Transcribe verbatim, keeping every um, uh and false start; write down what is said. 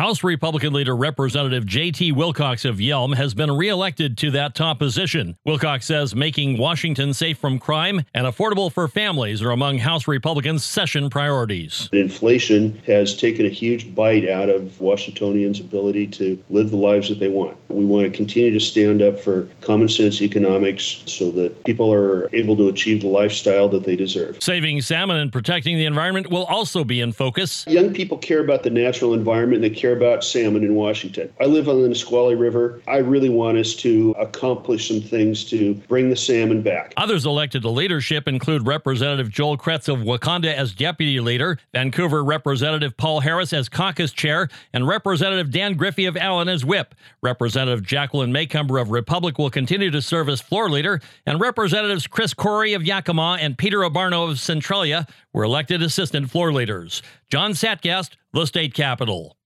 House Republican leader Representative J T Wilcox of Yelm has been reelected to that top position. Wilcox says making Washington safe from crime and affordable for families are among House Republicans' session priorities. Inflation has taken a huge bite out of Washingtonians' ability to live the lives that they want. We want to continue to stand up for common sense economics so that people are able to achieve the lifestyle that they deserve. Saving salmon and protecting the environment will also be in focus. Young people care about the natural environment and they care about salmon in Washington. I live on the Nisqually River. I really want us to accomplish some things to bring the salmon back. Others elected to leadership include Representative Joel Kretz of Wakanda as deputy leader, Vancouver Representative Paul Harris as caucus chair, and Representative Dan Griffey of Allen as whip. Representative Jacqueline Maycumber of Republic will continue to serve as floor leader, and Representatives Chris Corey of Yakima and Peter Obarno of Centralia were elected assistant floor leaders. John Satgast, the State Capitol.